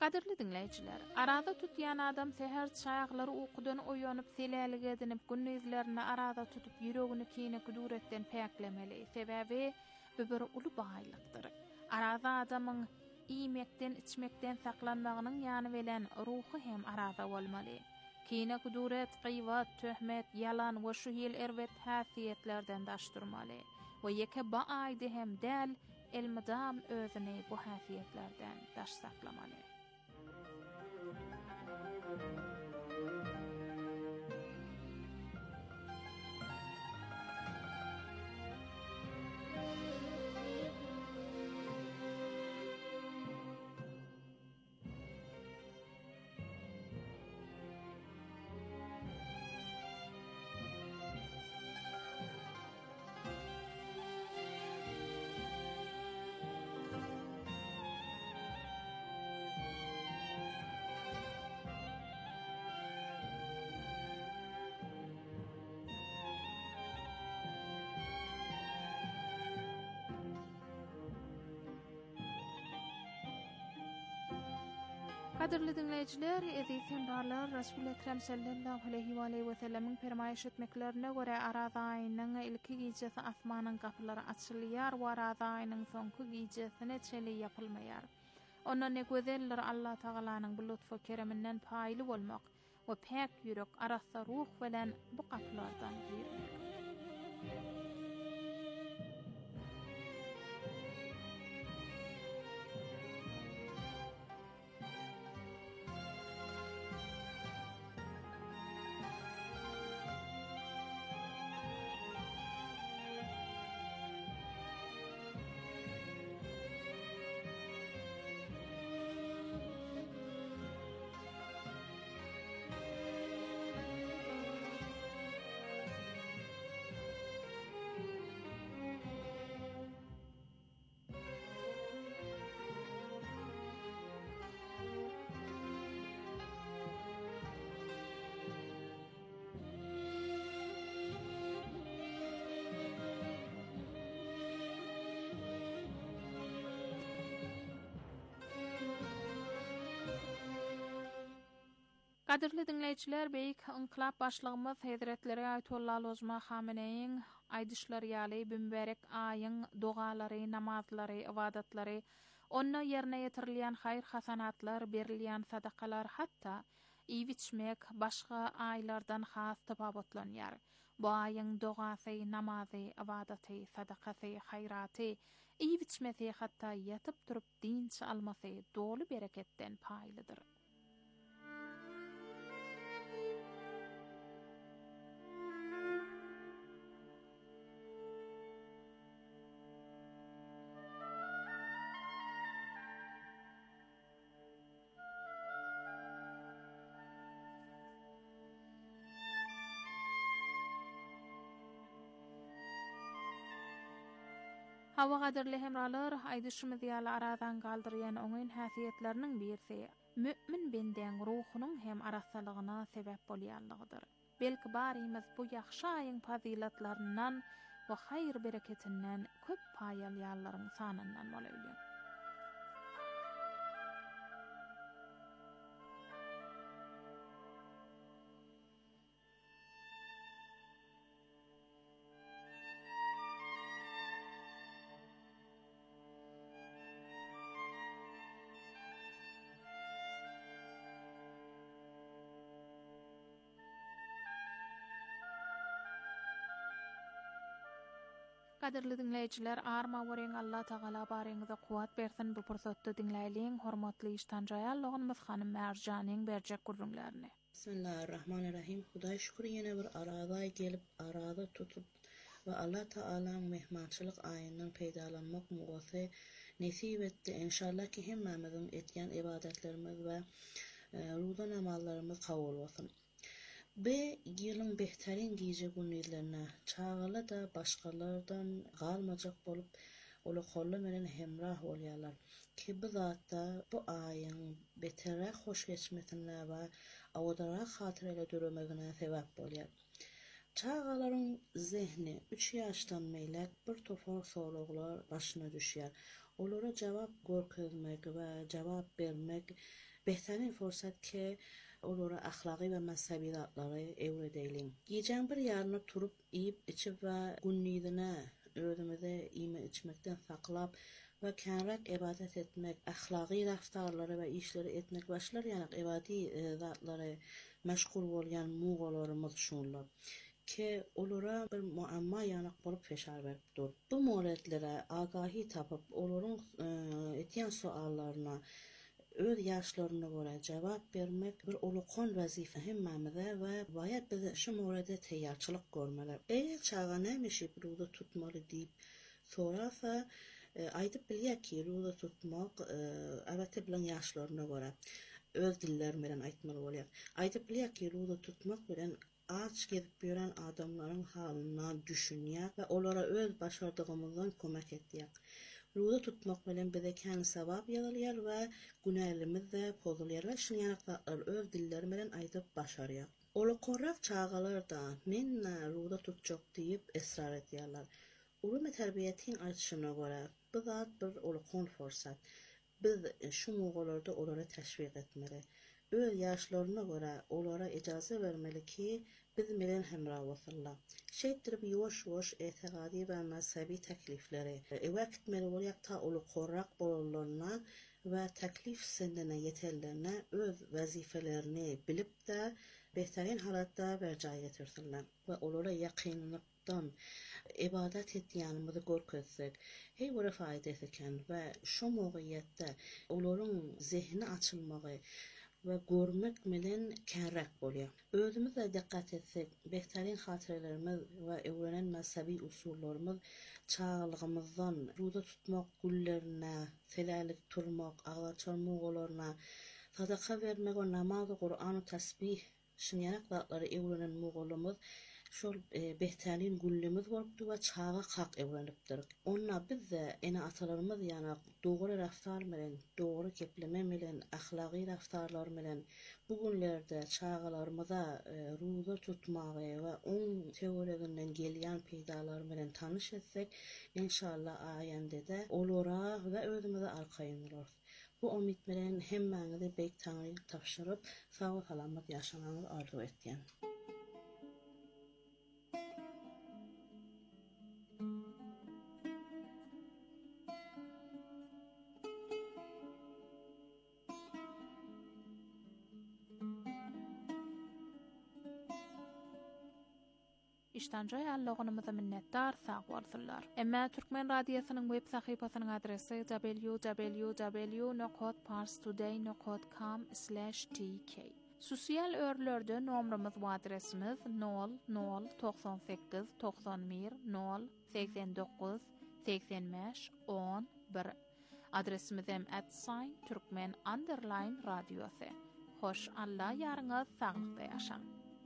Qadirli dinleyiciler, arada tutyan adam seher çayaqları uykudan oýanyp selälige edinip günnüzlerini arada tutup ýüregini kine kuduretten päklemeli. Sebäbi bir uly baýlykdyr. Arada adamyň iýmekden, içmekden saklanmagynyň ýany bilen ruhy hem arada bolmaly. Kine kuduret, gıýbat, töhmet, yalan we şu hil erwet häsiýetlerden daşdyrmaly. We ýeke baýdy hem däl elmidam özüni bu häsiýetlerden daş saklamaly. Qadirli dinleyiciler, edisiň barlar Resul Ekrem sallallahu aleyhi ve sellem'in fermaýyş etmeklerine göre arada aýynyň ilki gijesi asmanyň gapylary açylýar we arada aýynyň soňky gijesine çeli ýapylmaýar. Onda ne gözeldir Allah Taalanyň bu lutfy kereminden paýly bolmak we päk ýürek arasa ruh bilen bu gaplardan girmek. Qadirli dinleyiciler, beýik inqilab başlygymyz Hazretleri Ayetullah Lozma Hameneýiň aýdyşlary ýaly mübarek aýyň dogalary, namazlary, ibadatlary, onna ýerine ýetirilýän haýr hasanatlar, berilýän sadakalar, hatda iýip-içmek başga aýlardan has tapawutlanýar. Bu aýyň dogasy, namazy, ibadaty, sadakasy, haýraty, iýip-içmesi, hatda ýatyp turup dinç almasy dolu bereketten paýlydyr. Hawa gaderli hemralar, aýdyşymyz ýaly aradan galdyrýan oňyn häsiýetleriniň birisi mümin benden ruhunyň hem arasalygyna sebäp bolýanlygydyr. Belki barymyz bu ýaxşy aýyň fazilatlarynyň we haýr bereketinden köp paýalýanlaryň sanyndan bolýar. Qadirli dinleyiciler, arma wering Allah Taala baryňyza kuwat bersin. Bu pursatda dinläýliň hormatly iştanjaýallygymyz Hanym Merjanyň berjek gurrunlaryny. Bismillahirrahmanirrahim. Hudaý şükür ýene bir arada gelip arada tutup we Allah Taalaň mehmançylyk aýynyň peýdalanmak mugasy nesip etdi. İnşallah ki hemmemiziň etýän ibadetlerimiz we ruza namazlarymyz kabul bolsun. Be ýylyň behtärin gije günlerine çağıla da başgalardan galmajak bolup ola golla menen hemrah bolýarlar. Ki bu zatda bu aýyň beterä hoş geçmesine we awadarak hatyryla döremegine sebäp bolýar. Çağalaryň zehni 3 ýaşdan meýlek bir topar soraglar başyna düşýär. Olara jawap görkezmek we jawap bermek Behtärin forsat ki olara ahlaki ve mezhebi zatları evredeylin. Giyeceğin bir yarına turup iyip içip ve günnidine özümüze iyme içmekten saklap ve kenrak ibadet etmek, ahlaki raftarları ve işleri etmek başlar yanak ibadi zatları meşgul bolyan muğalarımız şunlar. Ki olara bir muamma yanak bolup feşar verip dur. Bu muğaletlere agahi tapıp oların etiyen suallarına öz yaşlarına göre cevap vermek bir olukon vazife hemmamıza ve bayat bize şu muğalede teyyarçılık görmeli. Eğer çağa neymişi ruda tutmalı deyip sorarsa aydıp bilýär ki ruda tutmak albatta bilen yaşlarına göre öz diller bilen aýtmaly bolýar. Aydyp bilýär ki ruda tutmak bilen aç gezip gören adamların halyna düşünýär we olara öz başardygymyzdan kömek etýär. Ruda tutmak bilen bize kän savab ýazylýar we günälerimiz de pozulýar we şuny ýanaklar öz dilleri bilen aýdyp başarýar. Ola korrak çağalarda men ruda tutjak diýip esrar etýärler. Ulama terbiýetiň aýtyşyna görä bu zat bir olukon forsat. Biz şu muğalarda olara teşvik etmeli. Öz yaşlarına göre olara icazı vermeli ki biz bilen hemra bolsunlar. Şeýtirip ýoş-ýoş etigadi we mezhebi teklifleri wagtmeli bolýar ta ulu korrak bolanlarına we teklif sendine yeterlerine öz wazifelerini bilip de behtärin halatda berjaý getirsinler we olara ýakynlykdan ibadet etýänimizi görkezsek hey wara faýda eken we şu mowqiyetde olaryň zihni açylmagy ve görmek bilen kärrak bolýar. Özümüze diqqat etsek, behtärin hatyralarymyz we öwrenen mezhebi usullarymyz çağlygymyzdan ruda tutmak gullerine, selalik turmak, aglaçar muğalarına, sadaka vermek we namaz, Qur'an, tasbih şunyanak zatlary öwrenen muğalymyz şol behtärin gullemiz bolupdy we çağa hak öwrenipdir. Onna biz de ene atalarymyz ýana dogry raftar bilen, dogry kepleme bilen, ahlaki raftarlar bilen bu günlerde çağalarymyza ruza tutmagy we on teoriýadan gelýän peýdalar bilen tanyş etsek, inşallah aýanda da olara we özümize arkaýynlar. Bu umid bilen hemmäňize beýik taňryň tapşyryp, sag we salamat ýaşamagyňyzy arzu etýän. İştenjoy allogynymyza minnetdar sag bolsunlar. Emma Türkmen radiosynyň web sahypasynyň adresi www.parstoday.com/tk. Sosial örlerde nomrymyz we adresimiz 0098 91 089 85 11. Adresimiz hem @türkmen_radiosy. Hoş Allah ýaryňyz saglykda ýaşaň.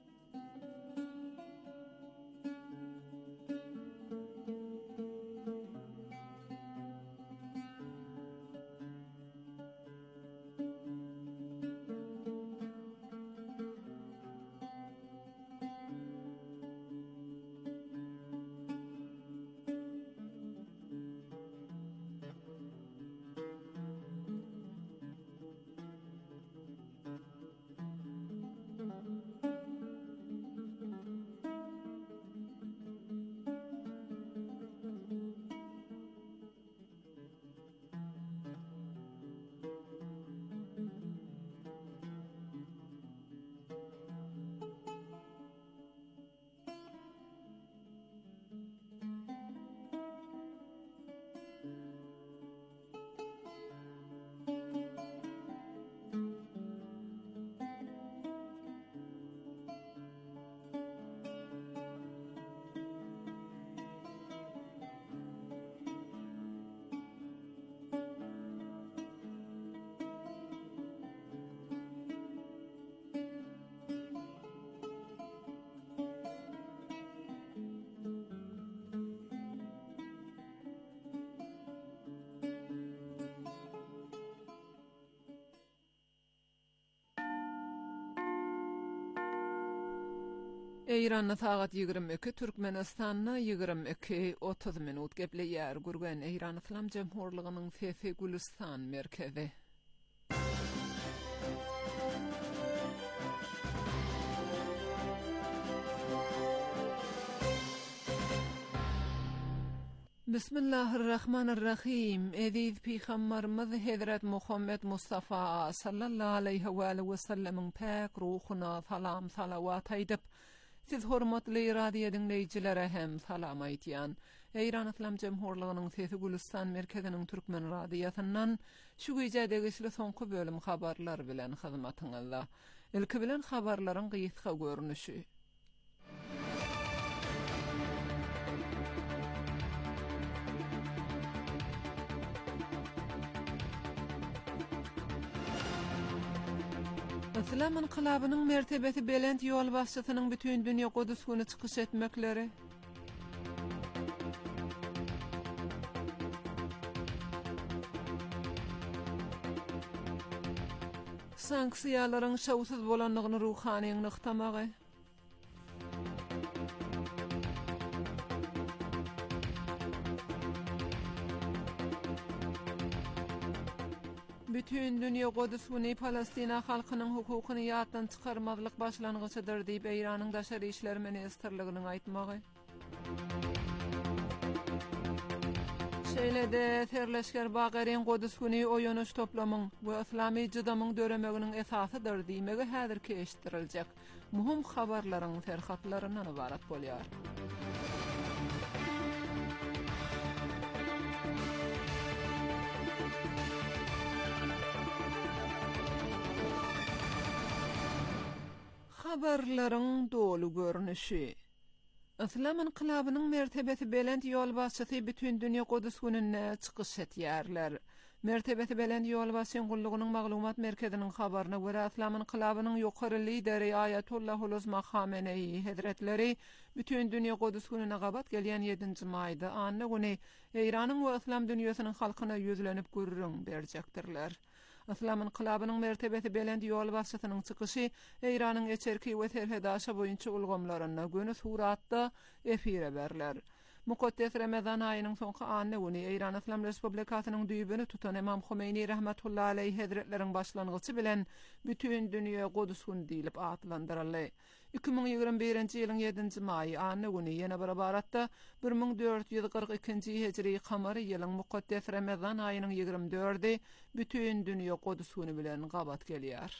Eýranda sagat 22, Türkmenistanda 22:30 minut gepleýär gurgan Eýran Islam Jemhurlygynyň Fefe Gülistan merkezi. بسم الله الرحمن الرحیم. ادید پیغمبرمز حضرت محمد مصطفی صلی الله علیه و آله و سلم پاک روحuna salam salavat aydıp siz hormatly radio dinleyicilere hem salam aytýan. Eýran Islam Jemhurlygynyň Sesi Gülistan merkeziniň türkmen radiosundan şu güýje degişli soňky bölüm habarlar bilen hyzmatyňyzda. Ilki bilen habarlaryň gysga görnüşi. İslam inqilabynyň mertebesi belent ýol başçysynyň bütün dünýä Kudüs güni çykyş etmekleri. Sanksiýalaryň şawsyz bolanlygyny ruhanyň nyktamagy. Bütün dünýä Kudüs güni Palestina halkynyň hukukyny ýatdan çykarmazlyk başlangyçydyr diýip Eýranyň daşary işler ministrliginiň aýtmagy. Şeýlede terleşger Bagariň Kudüs güni oýunuş toplamyň we islamy jydamyň döremeginiň esasydyr diýmegi häzirki eşitdiriljek. Muhim habarlaryň terhatlaryndan ibarat bolýar. Habarlaryň dolu görnüşi. İslam inqilabynyň mertebesi belent ýol başçysy bütün dünýä Kudüs gününe çykyş etýärler. Mertebesi belent ýol başçysyň gullugynyň maglumat merkeziniň habaryna görä İslam inqilabynyň ýokary lideri Ayatullah Uluzma Khamenei Hazretleri bütün dünýä Kudüs gününe gabat gelýän 7-nji maýda anny güni Eýranyň we İslam dünýäsiniň halkyna ýüzlenip gürrüň berjekdirler. İslam inqilabynyň mertebesi belent ýol başçysynyň çykyşy Eýranyň eçerki we terhedaşa boýunça ulgamlaryna göni suratda efire berler. Mukaddes Ramazan aýynyň soňky anny güni Eýran Islam Respublikasynyň düýbüni tutan Imam Khomeini rahmetullahi aleyhi hazretleriň başlangyçy bilen bütün dünýä Kudüs güni diýilip atlandyryldy. 2021-nji ýylyň 7-nji maý anny güni ýene bir baratda 1442-nji hijri kamary ýylyň Mukaddes Ramazan aýynyň 24-i bütün dünýä Kudüs güni bilen gabat gelýär.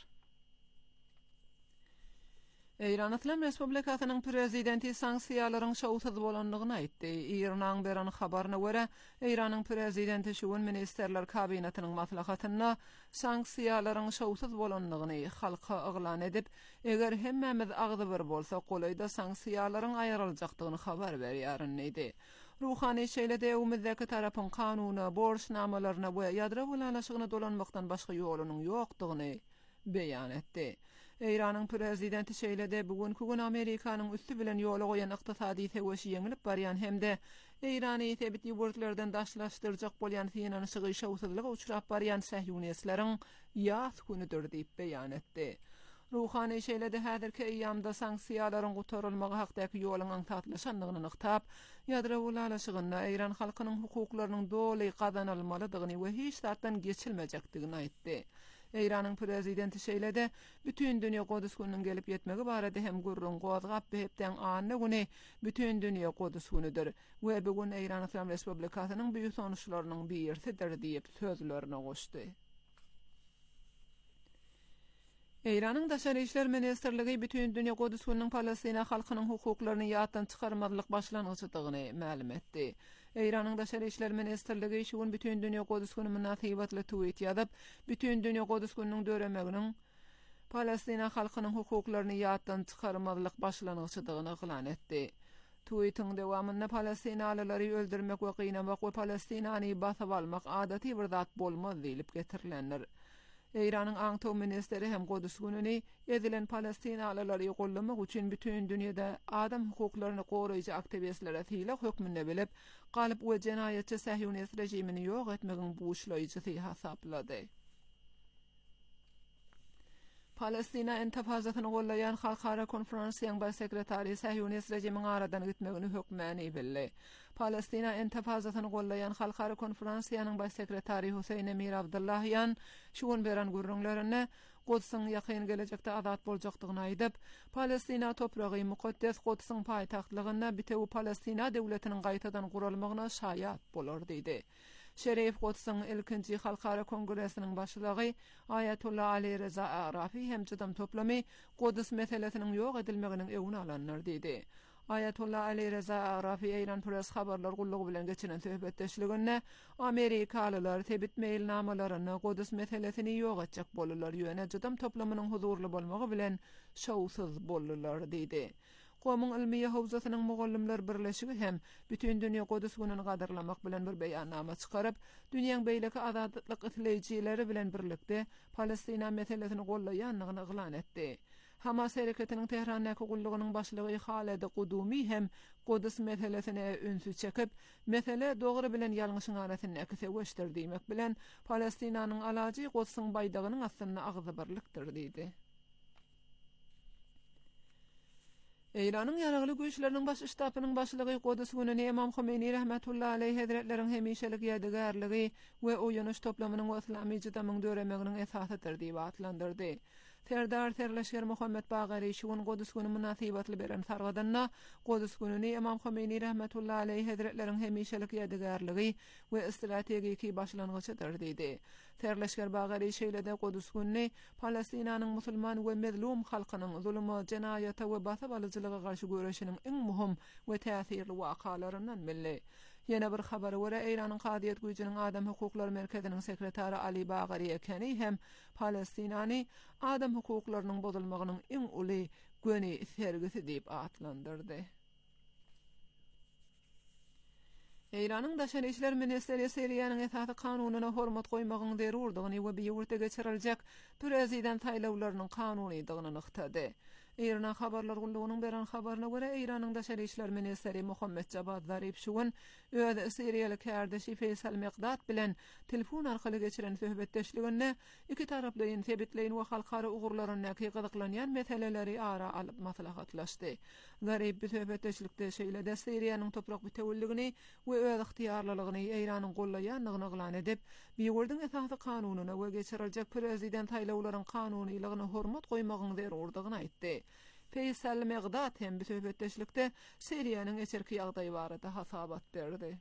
Eýran Islam Respublikasynyň prezidenti sanksiýalaryň şawsyz bolanlygyny aýtdy. Iranyň beran habaryna görä, Eýranyň prezidenti şu gün ministerler kabinetiniň maslahatyna sanksiýalaryň şawsyz bolanlygyny halka aglan edip, eger hemmemiz agdy bir bolsa, golayda sanksiýalaryň aýryljakdygyny habar berýärdi. Ruhani şeýlede umumdäki tarapyň kanuny, borçnamalaryna we ýadra bolanlaşygyna dolanmakdan başga ýolunyň ýokdugyny beýan etdi. Eýranyň prezidenti şeýlede bugünkü gün Amerikanyň üstü bilen ýola goýan ykdysady tegeşi ýeňilip barýan hemde Eýrany tebit ýurtlardan daşlaşdyrjak bolýan finansiýa şawsyzlyga uçrap barýan sähyuniýetçileriň ýaz günüdür diýip beýan etdi. Ruhani şeýlede häzirki eýýamda sanksiýalaryň gutarylmagy hakdaky ýoluň tatlaşanlygyny nyktap, ýadra bolanlaşygyna Eýran halkynyň hukuklarynyň doly gazanylmalydygyny we hiç zatdan geçilmejekdigini aýtdy. Eýranyň prezidenti şeýlede bütün dünýä Kudüs gününiň gelip ýetmegi barada hem gurrun gozgap behepden anny güni bütün dünýä Kudüs günüdür we bugun Eýran Islam Respublikasynyň büyük sonuçlarynyň birisidir diýip sözlerini goşdy. Eýranyň daşary işler ministrligi bütün dünýä Kudüs gününiň Palestina halkynyň hukuklaryny ýatdan çykarmazlyk başlangyçydygyny ma'lum etdi. Eýranyň daşary işler ministrligi şu gün bütün dünýä Kudüs günü münasibetli tweet ýazyp, bütün dünýä Kudüs gününiň döremeginiň Palestina halkynyň hukuklaryny ýatdan çykarmazlyk başlangyçydygyny elan etdi. Tweetiň dewamynda Palestinalylary öldürmek we gynanmak we Palestinany basap almak adaty bir zat bolmaz diýilip getirilenler. Eýranyň aňtaw ministeri hem Kudüs gününi edilen Palestinalylary gollamak üçin bütün dünýede adam hukuklaryny goraýjy aktivistlere hile hökmünde bilip, galyp we jenaýetçi sähyuniýet rejimini ýok etmegiň buýşlaýjysy hasaplady. Palestina intifazasyny gollaýan Halkara konferensiýaň baş sekretary sähyuniýet rejimiň aradan gitmegini hökmäni bildi. Palestina intifazatyny gollayan Halkara Konferensiýanyň baş sekretary Huseyn Emir Abdullahyan şuun beren gurrunlaryny Quds'yň ýakyn gelecekde azat boljakdygyny aýdyp, Palestina topragy mukaddes Quds'yň paýtagtlygyna bitew Palestina döwletiniň gaýtadan gurulmagyna şaýat bolar diýdi. Şerif Quds'yň ilkinji Halkara Kongressiniň başlygy Ayatullah Ali Reza Arafi hem jydam toplamy Quds meselesiniň ýok edilmeginiň öwüni alanlar diýdi. Ayatullah Ali Reza Arafi Eýran Press habarlar gullugy bilen geçinen töhbetdeşliginde Amerikalılar tebit mailnamalaryny Quds meselesini ýok etjek bolurlar ýöne jydam toplamynyň huzurly bolmagy bilen şowsuz bolurlar diýdi. Gomyň ilmiýe howzasynyň mugallimler birleşigi hem bütün dünýä Quds gününi gadarlamak bilen bir beýannama çykaryp, dünýäň beýleki azatlyk isleýjileri bilen birlikde Palestina meselesini gollaýanlygyny eglan etdi. Hamas hereketiniň Tehrandaky gullugynyň başlygy Halid Qudumy hem Quds meselesine ünsü çekip, mesele dogry bilen ýalňyşyň arasyny ekse gösterdimek bilen Palestinanyň alajy Quds'yň baýdagynyň aslynda agzybyrlykdyr diýdi. Eýranyň ýaragly güýçleriniň baş ştabynyň başlygy Quds gününi Imam Khomeini rahmetullahi aleyh hazretleriň hemişelik ýadygarlygy we oýunuş toplamynyň islamy jydamyň döremeginiň esasydyr diýip atlandyrdy. Serdar Terleşger Muhammed Bagari şuun Quds günü munasabatly beren sargadanna Quds gününi Imam Khomeini rahmetullahi aleyh hazretleriň hemişelik ýadygarlygy we strategiki başlangyçydyr diýdi. Terleşger Bagari şeýlede Quds gününi Palestinanyň musulman we mezlum halkynyň zulmy, jenaýata we basap alyjylyga garşy göreşiniň iň muhim we täsirli wakalaryndan bildi. Yine bir habary görä Eýranyň Qadiýet güýjiniň adam hukukları merkeziniň sekretary Ali Bagari ekeni hem Palestinany adam hukuklarynyň bozulmagynyň iň uly göni sergisi diýip atlandyrdy. Eýranyň daşary işler ministeri Siriýanyň esasy kanunyna hormat goýmagyň zerurdygyny we biýurda geçiriljek prezident saýlawlarynyň kanunydygyny nyktady. Eýran habarlar gullugynyň beren habaryna görä Eýranyň daşary işler ministeri Muhammed Javad Zarif şuun öz Siriýalyk kardeşi Faysal Miqdad bilen telefon arkaly geçiren söhbetdeşliginde iki taraplyň sebitleýin we halkara ugurlaryny gyzyklanýan meseleleri ara alyp maslahatlaşdy. Zarif bu söhbetdeşlikde şeýlede Siriýanyň toprak bütewilligini we öz ihtiýarlylygyny Eýranyň gollaýanlygyny eglan edip, biýurdyň esasy kanunyna we geçiriljek prezident saýlawlarynyň kanunylygyna hormat goýmagyň zerurdygyny aýtdy. Faysal Miqdad hem bu söhbetdeşlikde Siriýanyň eserki ýagdaýy barada hasabat berdi.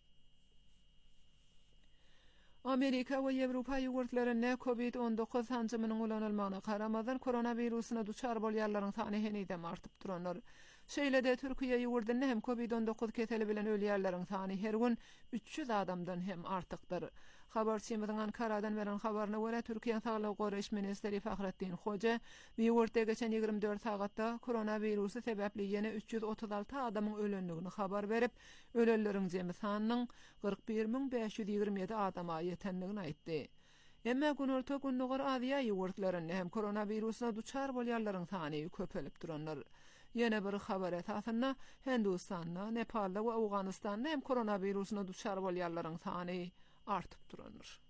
Amerika we Ýewropa ýurtlaryna COVID-19 hanjymynyň ulanylmagyna karamadan koronawirusyna duçar bolýarlaryň sany henidem artyp duranlar. Şeýlede Türkiýe ýurtunda hem COVID-19 keseli bilen ölýärleriň sany her gün 300 adamdan hem artykdyr. Habarçymyzyň Ankaradan beren habaryna görä Türkiýe Saglyk Goraýyş ministeri Fahrettin Hoca ýurtda geçen 24 sagatda koronavirusy sebäpli ýene 336 adamyň ölenligini habar berip, ölenleriň jemy sanynyň 41527 adama ýetenligini aýtdy. Emma günorta günnügar Aziýa ýurtlaryna hem koronawirusyna duçar bolýarlaryň sany köpelip duranlar. Yine bir habar esasında Hindistan'da, Nepal'da ve Afganistan'da hem koronavirusuna duçar bolýarlaryň sany artyp duranlar.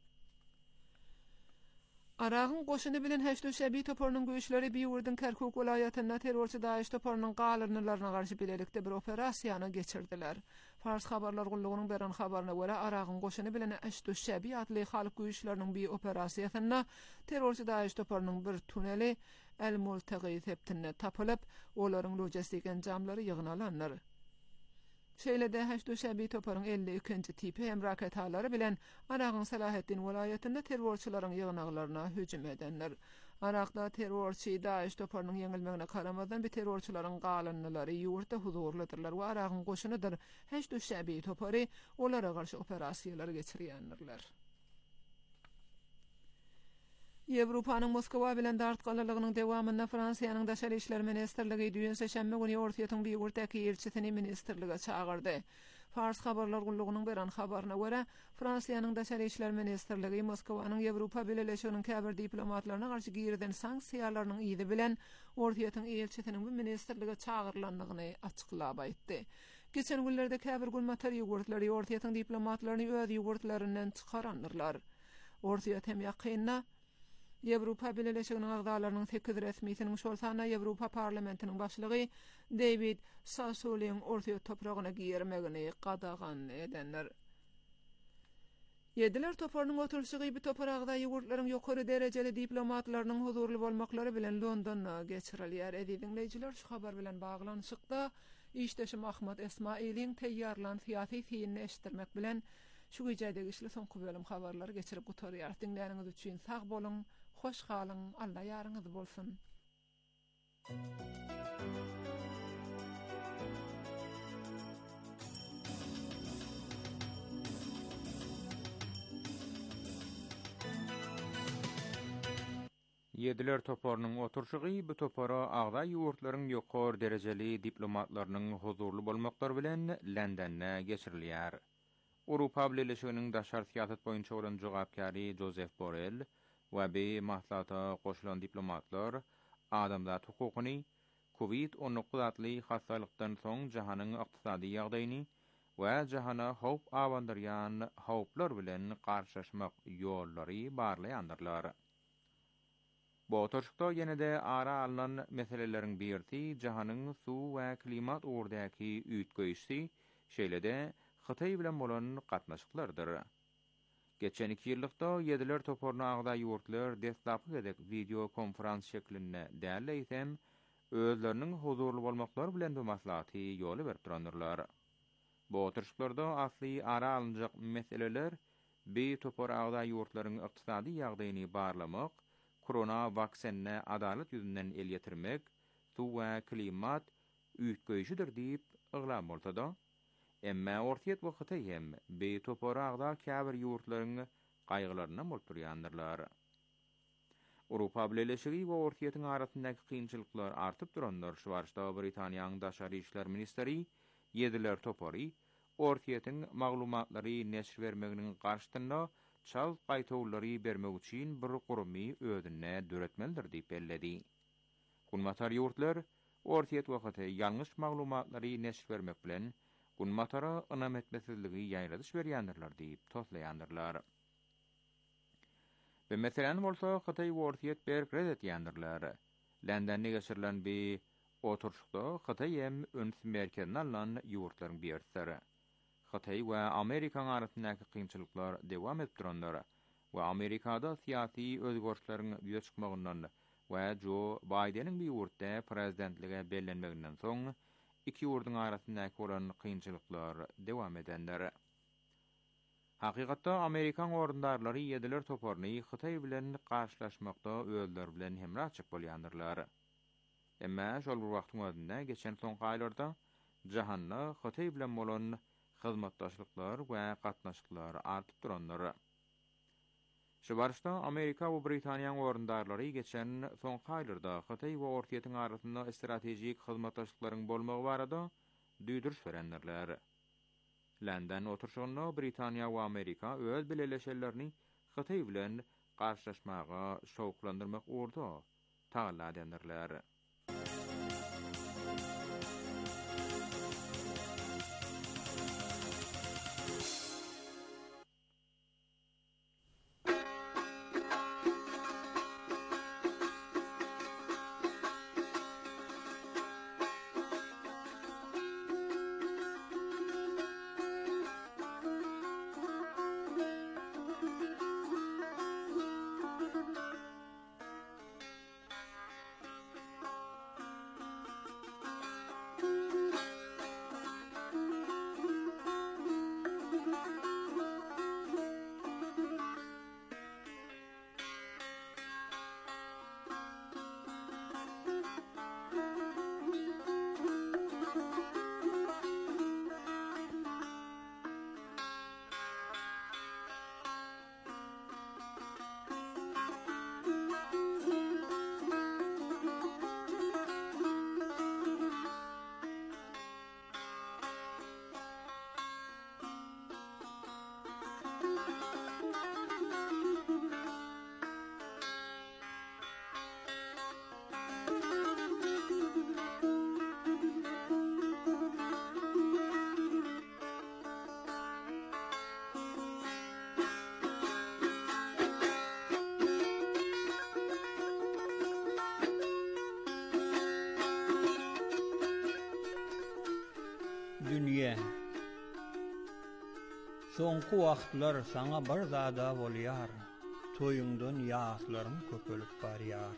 Aragyn goşuny bilen Heşdüşebi toparynyň güýçleri Biýurdyň Kerkuk welaýatynda terrorçy Daeş toparynyň galanylaryna garşy bilelikde bir operasiýany geçirdiler. Fars habarlar gullugynyň beren habaryna görä Aragyn goşuny bilen Heşdüşebi adly halk güýçleriniň bir operasiýasynda terrorçy Daeş toparynyň bir tuneli El-Multaqi septine tapylyp, olaryň logistik enjamlary ýygnalanlar. Şeýlede Heşdüşebi toparyň 52-nji tipi hem raket halary bilen Aragyn Salaheddin welaýatynda terrorçylaryň ýygnaglaryna hüjüm edenler. Aragda terrorçy Daeş toparynyň ýeňilmegine karamadan bir terrorçylaryň galanyllary ýurtda huzurlydyrlar we Aragyn goşunydyr. Heşdüşebi topary olara garşy operasiýalar geçirýänler. Ýewropanyň Moskwa bilen dartgalalygynyň dewamynda Fransiýanyň daşary işler ministrligi düýün seşembe güni ortaýatyň bir ýurtdaky elçisini ministrlige çağırdy. Fars habarlar gullugynyň beren habaryna görä, Fransiýanyň daşary işler ministrligi Moskowanyň Ýewropa Birleşiginiň käbir diplomatlaryna garşy girden sanksiýalarynyň ýyly bilen ortaýatyň elçisiniň bu ministrlige çağırlandygyny açyklap aýtdy. Geçen günlerde käbir gulmatar ýurtlary ortaýatyň diplomatlaryny öz ýurtlaryndan çykaranlar. Ortaýat hem ýakynda Ýewropa Birleşiginiň agdalarynyň 8 resmiýetiniň şol sana Ýewropa parlamentiniň başlygy David Sassoliň orta topragyna girmegini gadagan edenler. Yediler toparynyň oturşygy bu topragda ýurtlaryň ýokary derejeli diplomatlarynyň huzurly bolmaklary bilen Londona geçirilýär. Dinleýijiler, şu habar bilen baglanyşykda işdeşim Ahmet Esmailiň teýýarlan syýasy fiýilini eşitdirmek bilen şu gecädegi işli soňky bölüm habarlary geçirip gutarýar. Dinleýäniňiz üçin sag bolun, hoş galyň, Allah ýarıňyz bolsun. Yediler toparynyň oturşygy bu topara agda ýurtlaryň ýokary derejeli diplomatlarynyň huzurly bolmaklary bilen Londona geçirilýär. Awropa Birleşiginiň daşary syýasat boýunça bolan jogapkary Joseph Borrell we be maslahata goşulan diplomatlar adamzat hukukyny COVID-19 adly hastalykdan soň jahanyň ykdysady ýagdaýyny we jahana howp awandyrýan howplar bilen garşylaşmak ýollary barlaýandylar. Bu oturşykda ýene-de ara alynan meseleleriň birisi jahanyň suw we klimat ugrdaky üýtgeýişi, şeýle-de Hytaý bilen bolan gatnaşyklardyr. Geçen 2 ýyllykda Yediler toparyny agda ýurtlar destlapy gedek video konferans şeklinde däleýsem, özleriniň huzurly bolmaklary bilen bu maslahaty ýoly berip durandyrlar. Bu oturşyklarda asly ara alınjak meseleler bir topar agda ýurtlaryň ykdysady ýagdaýyny barlamak, korona vaksinine adalet ýüzünden el ýetirmek, suw we klimat üýtgeýişidir diýip yglam bolsa-da, emma ortiýet wagtda hem be toparagda käbir ýurtlaryň gaýgylaryna bolup durýandyrlar. Awropa Birleşigi we ortiýetiň arasyndaky kynçylyklar artyp duranlar şu barada Britaniýanyň daşary işler ministeri Yediler topary ortiýetiň maglumatlary neşr bermeginiň garşytynda çal gaýtawlary bermek üçin bir gurumy ödünne döretmelidir diýip belledi. Gunmatar ýurtlar ortiýet wagtda ýalňyş maglumatlary neşr bermek bilen gunmatara ynam etmesizligi ýaýradyş berýändirler diýip toslaýandyrlar. Ve meselen bolsa Hytaý ortiýet berkret etýändirler. Londonda geçirilen bir oturşykda Hytaý hem öns merkezine alynan ýurtlaryň birisi. Hytaý we Amerika arasyndaky kynçylyklar dewam edip duranlar we Amerikada syýasy özgörüşleriň ýüze çykmagyndan we Joe Bidenin bir ýurtda prezidentlige bellenmeginden soň iki ýurtyň arasyndaky bolan kynçylyklar dewam edenler. Hakykatda Amerikan orundarlary Yediler toparyny Hytaý bilen garşylaşmakda özleri bilen hemraçyk bolýandyrlar. Emma şol bir wagtyň özünde geçen soňky aýlarda jahanda Hytaý bilen bolan hyzmatdaşlyklar we gatnaşyklar artyp duranlar. Şu barada Amerika we Britaniýanyň orundarlary geçen soňky aýlarda Hytaý we ortiýetiň arasynda strategik hyzmatdaşlyklaryň bolmagy barada düýdürüş berenlerler. London oturşygyna Britaniýa we Amerika öz bileleşenlerini Hytaý bilen garşylaşmaga şowklandyrmak urdu taýla edenler. Soňky wagtlar saňa bir zada bolýar. Toýuňdan ýaşlaryň köpelip barýar.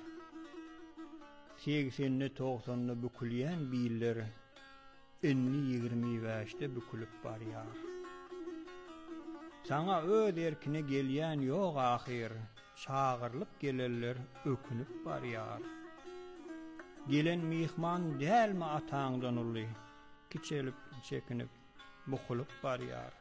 80'ni 90'ni bükülýän biller 25'te bükülip barýar. Saňa öz erkine gelýän ýok ahir, çağırlyp geleller ökünüp barýar. Gelen mihman dälmi ataňdan uly, kiçelip çekinip bukulup barýar.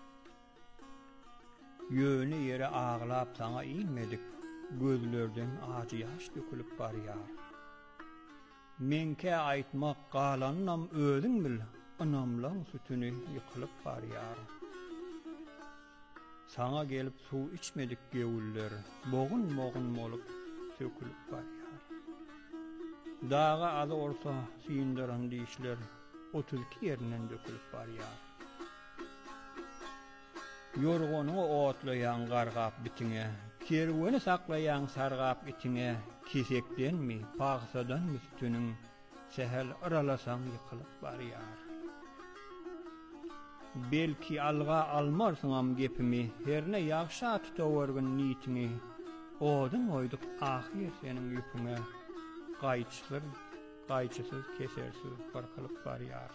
Ýöne ýere ağlap saňa inmedik, gözlerden acı ýaş dökülip barýar. Menke aýtmak galannam özüň bil, anamlaň sütüni ýykylyp barýar. Saňa gelip suw içmedik gewüller, bogun bolup sökülüp barýar. Dağa adı olsa süýündiren diýişler 32 ýerinden dökülüp barýar. Yorgonu otlayan gargap bitine, kerweni saklayan sargap itine, kesekden mi, pagsadan mi sütünün, sehel aralasan yıkılıp barýar. Belki alga almarsyňam gepimi, herne ýagşa tutawergin niyetini, odun oýdyk ahir senin ýüpüňe, gaýçysyz kesersiz barkalyp barýar.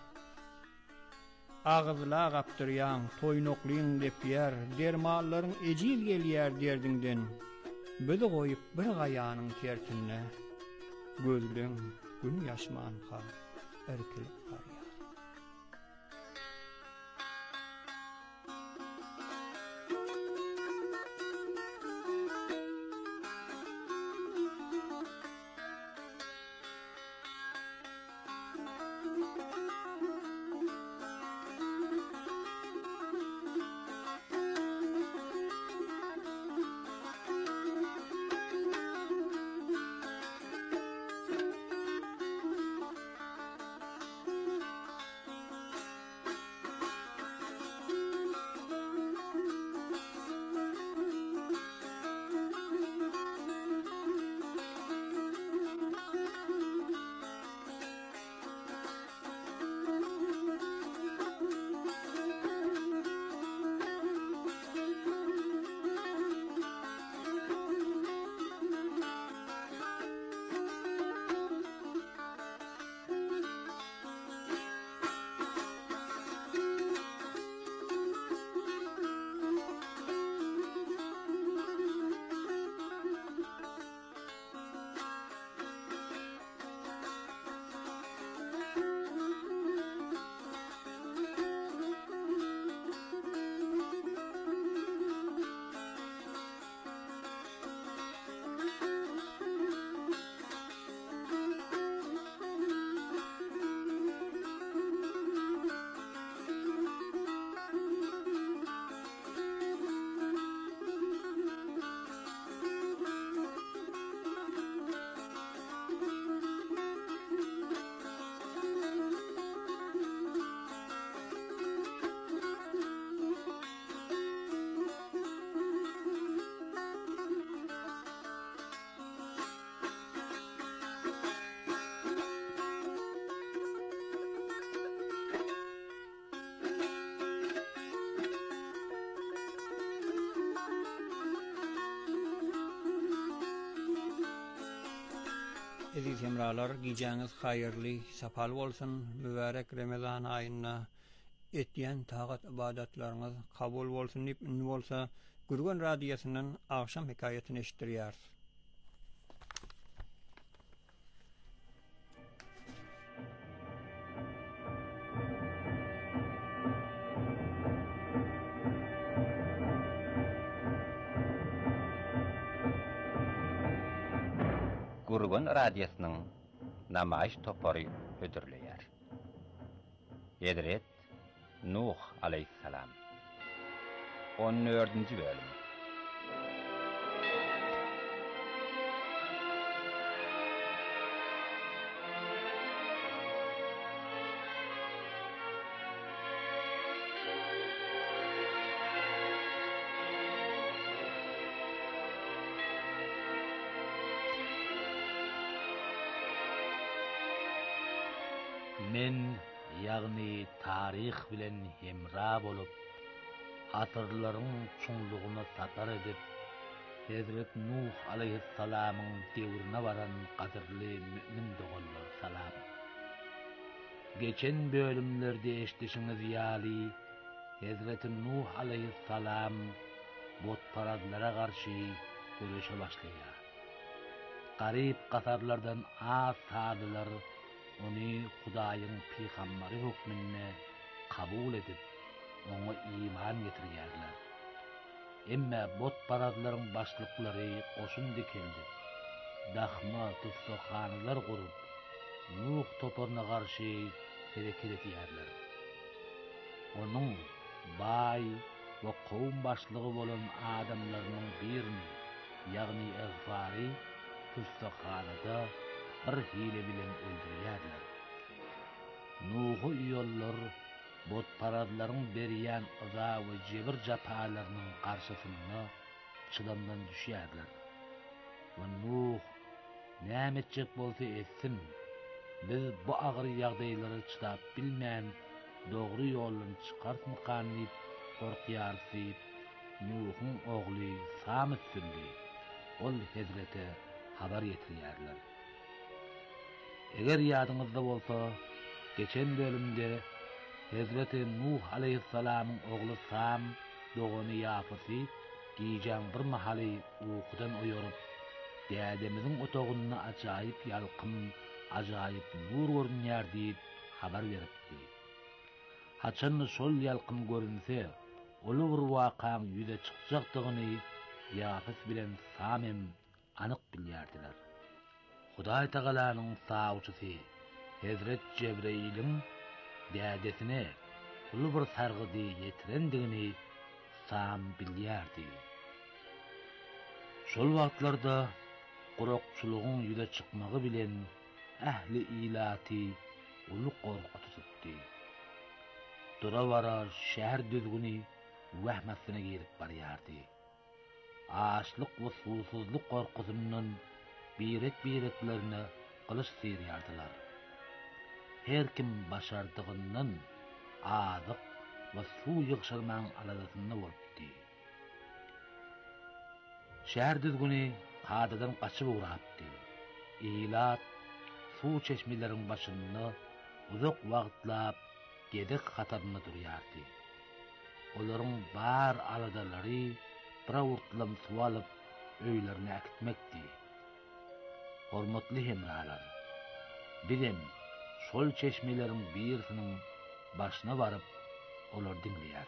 Ağızla gapdyrýan, toýnoklyň depýär, dermallaryň ejil gelýär derdiňden. Bizi goýup bir gaýanyň tertine, gözleň gün ýaşmanka erkilip barýar. Aziz hemralar, gijäňiz haýyrly, sapal bolsun. Mübarek Ramazan aýyna etýän tagat ibadatlaryňyz kabul bolsun diýip ünlü bolsa, Gürgen radiosynyň akşam hekaýatyny eşitdirýär. Gürgen radiosynyň namaýyş topary ödürleýär. Edret Nuh aleyhissalam 14-nji bölüm. Men ýagny taryh bilen hemra bolup atırlaryň çuňlugyna sapar edip, Hazret Nuh aleyhissalamyň devrine baran gadyrly mümin dogallar salam. Geçen bölümlerde eşdişiňiz ýaly Hazret Nuh aleyhissalam botparazlara garşy güreşe başlaýar. Garyp gatarlardan az sadylar onu Hudaýyň peýgamberi hukmyny kabul edip, ona iman getirýärler. Emme botparazlaryň başlyklary oşun dikildi. Dahma tufsahanylar gurup, Nuh toparyna garşy hereket edýärler. Onuň bay we kowum başlygy bolan adamlarynyň birini, ýagny Egfari tufsahanada bir hile bilen öldürýärler. Nuhu ýollar botparazlaryň berýän yza we jebir japalarynyň garşysyna çydamdan düşýärler. We Nuh nämetjek bolsa etsin, biz bu agyr ýagdaýlary çydap bilmän dogry ýoldan çykartmykan diýip korkýarsyp, Nuhyň ogly Sam üstünde ol Hazrete habar ýetirýärler. Eger ýadyňyzda bolsa, geçen bölümde Hazreti Nuh aleyhissalamyň ogly Sam dogany ýapysy giýjän bir mahaly uykudan oýaryp, dädemizin otagyna ajaýyp ýalkym, ajaýyp nur görünýär diýip habar beripdi. Haçan şol ýalkym görünse, olu bir wakaň ýüze çykjakdygyny ýapys bilen Samem anyk bilýärdiler. Hudaý Taalanyň sawçysy Hazret Cebrail'in dädesine ulu bir sargydy ýetirendigini Sam bilýärdi. Şol wagtlarda gorokçulugyň ýüze çykmagy bilen ähli ilaty ulu gorku tutupdy. Dura varar şäher düzgüni wahmasyna girip barýardy. Açlyk we susuzlyk gorkusyndan birek-bireklerine kılıç sıyıryardılar. Her kim başardığından azyk ve su yığşırman aladasında bolupdy. Şäher düzgüni hadadan kaçıp uğrapdy. Ilat su çeşmeleriň başynda uzak wagtlap gedek hatarynda durýardy. Olaryň bar aladalary bir urtlam su alyp öýlerine akitmekdi. Hormatly hemralar, bilen şol çeşmeleriň birisiniň başyna baryp olar dinleýär.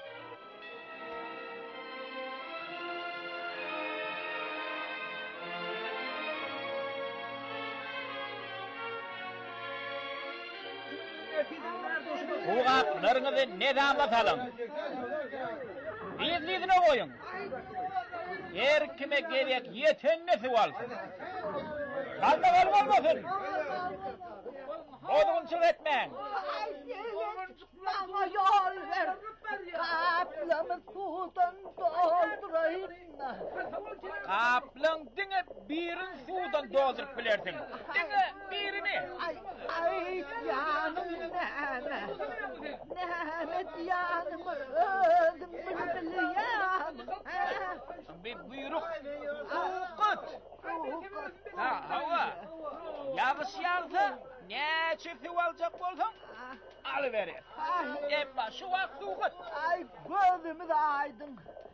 Uğaplarınızı neden batalım? İzlidine koyun. Her kime gerek yeten nesi olsun. Kalma kalmasın. Odunçuk etmeyin. Bana yol ver. Kaplamı sudan doldurayım. Kaplan dine birin sudan doldurup bilersin. Dine birini. Ay yanım nene. Nemet yanım öldüm bülbül yanım. Bir buyruk. Ukut. Hava. Yağış yağsa ne çiftli olacak bolsam alıverir. Emma şu vakti ukut. Ay gözümüz aydın.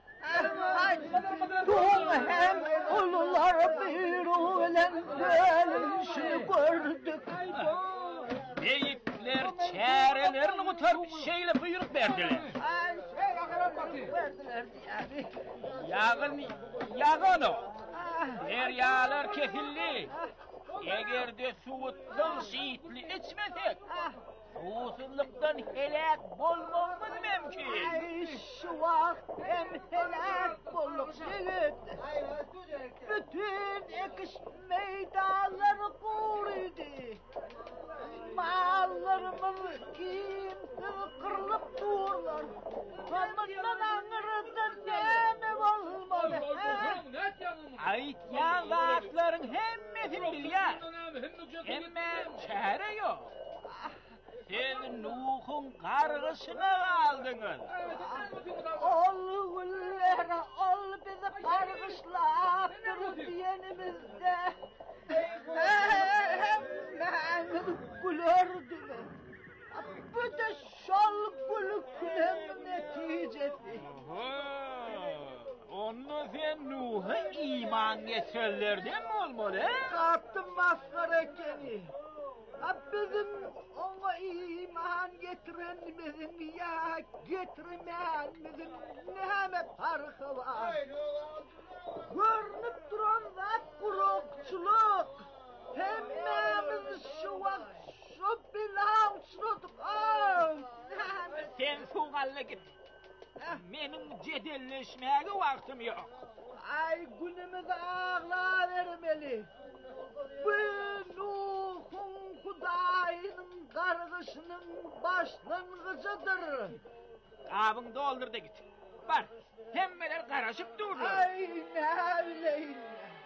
Duğum hem ulular bir ulen bölüşü gördük. Beyitler çärelerini kutarıp şeyle buyruk verdiler. Ay şey verdiler yani. Yağın o. Deryalar kefilli. Eger de suutdan şiitli içmesek, susuzluktan helak bolmamız mümkün. Ay şu vakt hem helak bolduk yigit. Bütün ekiş meydanları kuruydu. Mallarımız kimsiz kırılıp durlar. Kamızdan anırından deme olmalı. Aytyan zatların hemmesini bilyar. Emme çare yok. Sen Nuh'un kargısına kaldınız. Ol güller, ol bizi kargışlap durup yenimizde. Hemmemiz gülürdü. Bu da şol gülüklerin neticesi. Onu sen Nuh'a iman etsellerden mi olmalı? Kaptım maskara ekeni. Bizim ona iman getirenimizin ya getirmeyenimizin ne hemen farkı var. Görünüp duran zat kurokçuluk. Hemmemiz şu vakt şu bilançluduk. Sen suğalla git. Benim cedelleşmeye vaktim yok. Ay günümüz ağla vermeli. Bu Nuh'un Kudayı'nın kargışının başlangıcıdır. Kabın doldur da git. Var, hemmeler karışıp durur. Ay ne bileyim.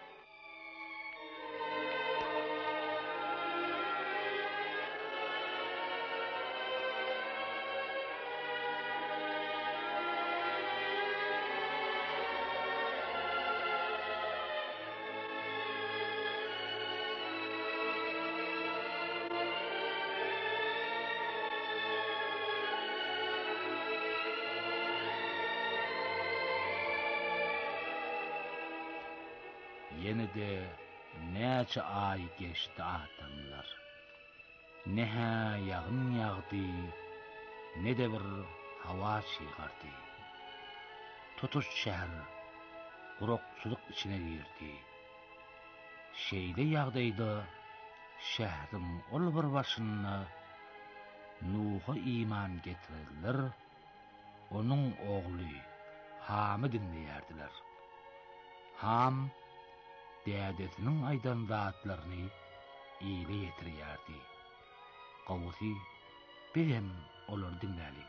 Yeni de neçe ay geçti adamlar. Ne yağın yağdı, ne de bir hava çıkardı. Tutuş şehir, kurokçuluk içine girdi. Şeyde yağdaydı, şehrin ol bir başına Nuh'a iman getirdiler. Onun oğlu Ham'ı dinleyerdiler. Ham, dədesinin aydan zatlarını iyile yetiriyerdi. Qavusi bilem olur dinleli.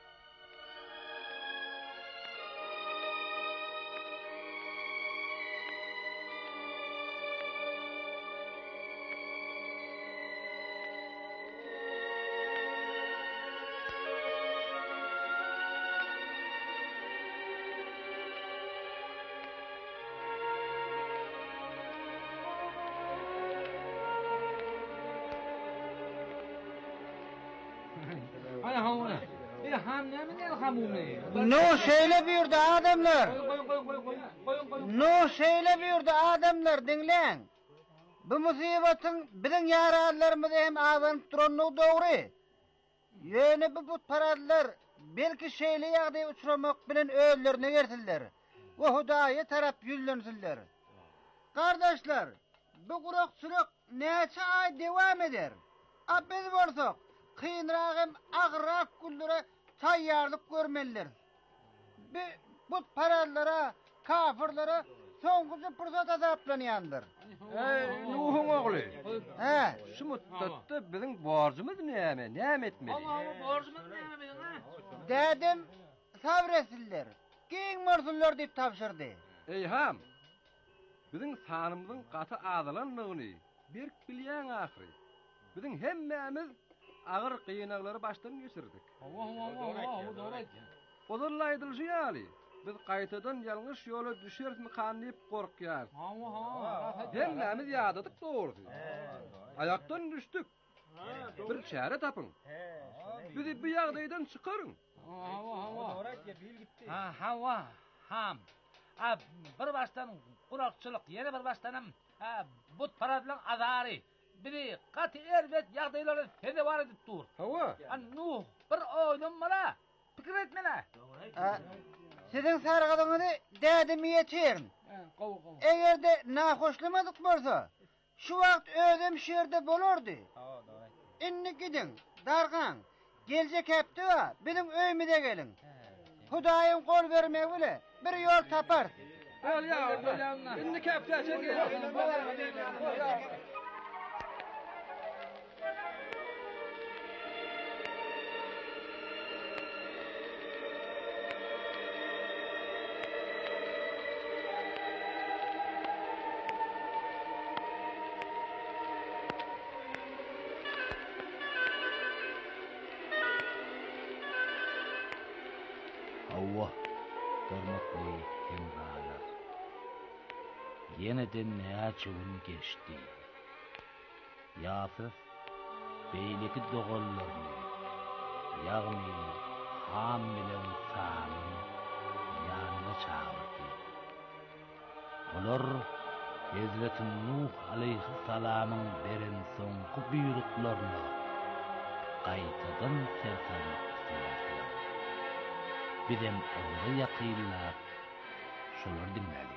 No şöyle buyurdu adamlar. No şöyle buyurdu adamlar dinleyin. Bu musibetin bizim yaralarımızı hem azanıp duranlığı doğru. Yani bu paralar belki şeyle yağdığı uçuramak bilen öllerine gersinler. Ve Hudaya taraf yüzlensinler. Kardeşler, bu kurokçuluk neçe ay devam eder? Biz varsak, kıyınrağım ağırak güllere tayyarlık görmeliler. Bu paralara, kafirlere songucu fırsat azaplanyandır. Nuh'un oğlu. He. Şu müddette bizim borcumuz ne etmeli? Allah'ım borcumuz ne ha? Dedim sabresinler. Giyin morsunlar deyip tavşırdı. Eyham, bizim sanımızın katı azalanlığını bir bilyen ahri. Bizim hemmemiz ağır kıyınakları baştan geçirdik. Odurla aydılışı yali. Biz kaytadan yanlış yola düşeriz mi kanlayıp korkuyar. Hemmemiz yadadık doğrusu. Ayaktan düştük. Bir çare tapın. Bizi bu yağdaydan çıkarın. Ham. Bir baştan kurakçılık, yeni bir baştanım but para bilen azari. Biri katı elbet yağdayları fede var edip dur. Nuh bir oynanmala, fikir etmele. Sizin sargıdığını dedim yetirin. Eğer de nahoşlamadık varsa, şu vakt özüm şehirde bolurdu. İnni gidin, dargan, gelecek hepti va, benim öyümü de gelin. Hudayım kol vermeye bile bir yol tapar. Öl ya, inni kepte çekin. Allah, hörmetli hemralar. Yeniden näçe gün geçdi. Yasif beýleki dogollarny, ýagny Ham bilen Sam'y ýanyna çağırdy. Olar Hazreti Nuh aleyhissalamyň beren soňky buyruklarına gaýtadan sersanmak istediler. Bidem oňa ýakynlap şolar dinlädi.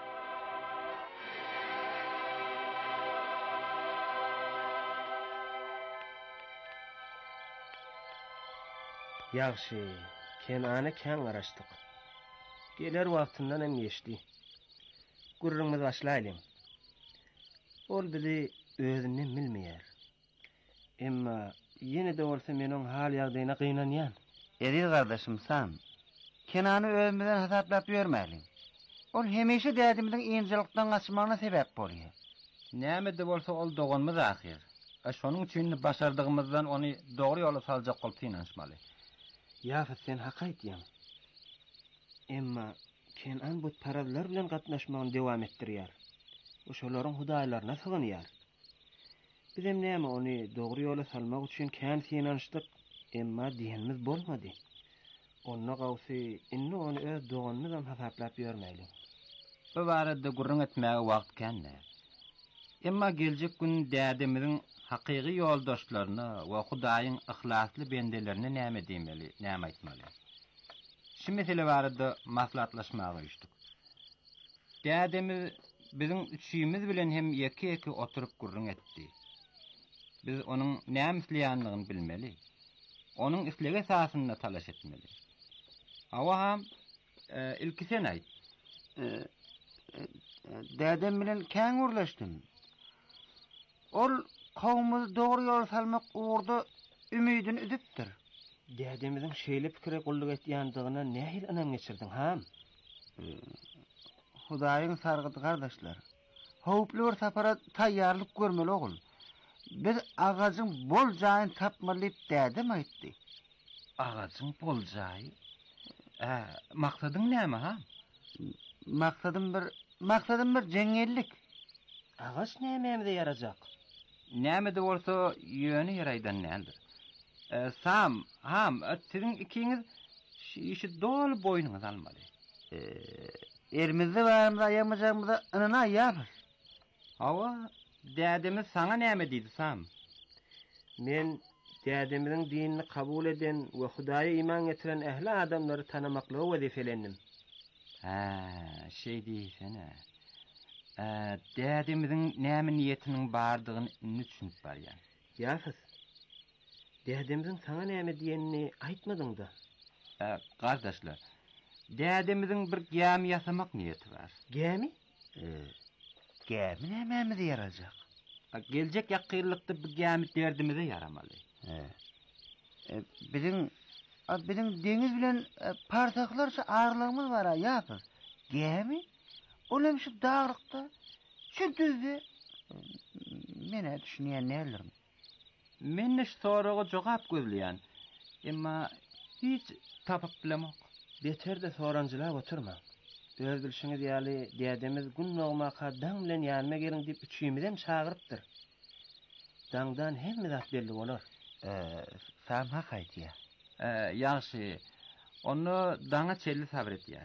Ýagşy, Kenany kän garaşdyk. Geler wagtyndan hem geçdi. Gurrumyz başlaýly. Ol bizi özünden bilmeýär. Emma ýene de bolsa meniň hal ýagdaýyna gynanýan. Eri gardaşym Sam, Kenany özümizden hasaplap ýörmäliň. Ol hemişe dädimizden ýynjylykdan gaçmagyna sebäp bolýar. Näme de bolsa ol doganmyz ahir. Şonuň üçin başardygymyzdan ony dogry ýola saljak bolsa inanşmaly. Ýa-da sen hak aýtýan. Emma Kenan bu paralar bilen gatnaşmagyny dowam etdirýär. Oşolaryň hudaýlaryna sığynýar. Bizem näme ony dogry ýola salmak üçin kän inanşdyk, emma diýenimiz bolmady. Onna gawsy inni ony öz doganymyzdan hasaplap ýörmäli. Bu barada gurrun etmäge wagt känne. Emma geljek gün dädemizin hakyky ýoldaşlaryna we Hudaýyň ihlasly bendelerine näme diýmeli, näme aýtmaly? Şu mesele barada maslahatlaşmagy üçdik. Dädemiz biziň üçümiz bilen hem ýeki oturup gurrun etdi. Biz onuň näme isleýändigini bilmeli. Onuň islege esasynda talaş etmeli. Awa ham ilki sen aýt. Dädem bilen kän urlaşdym. Ol kawmyzy dogry ýola salmak uğurda ümidini üdüpdir. Dädemizin şeýle pikire gullyk etýändigine nähil anam geçirdiň ham? Hudaýyň sargydy gardaşlar. Howply bir sapara taýýarlyk görmeli ogul. Biz agajyň bol jaýyn tapmaly dädem aýtdy. Agajyň bol jaý? Maksadyň näme ha? Maksadym bir jeňellik. Agaç näme yarajak? Näme de bolsa ýöne ýaraýdan nädir? Sam, ham, siziň ikiňiz işi dol boýnuňyza almaly. Erimizde barymyza ýamajagymyza ynana ýapyr. Awa, dädemiz saňa näme diýdi Sam? Men dädemiziň dinini kabul eden we Hudaýa iman getiren ähli adamlary tanamakly wezefelendim. Şey diýsen. Dädemiziň näme niýetiniň bardygyny ünni düşünip barýar. Ýa-da dädemiziň saňa näme diýenini aýtmadyň da. Gardaşlar, dädemiziň bir gämi ýasamak niýeti bar. Gämi? Gämi näme ýarajak? Geljek ýakyrlykda bir gämi derdimize ýaramaly. Bizim deňiz bilen parsaklarça ağırlığımız var ha, ýapyr. Gämi? Olam şu dağrykda, şu düzde. Mene düşünýän nälerim? Men şu soraga jogap gözleýän. Emma hiç tapyp bilemok. Beter de soranjylap oturma. Öz bilşiňiz ýaly dädemiz gün nogmaka daň bilen ýanyma geliň diýip üçüýmizem çagyrypdyr. Daňdan hemme zat belli bolar. Sam hak aýtýar. Ýaşy, onu daňa çelli sabr etýär.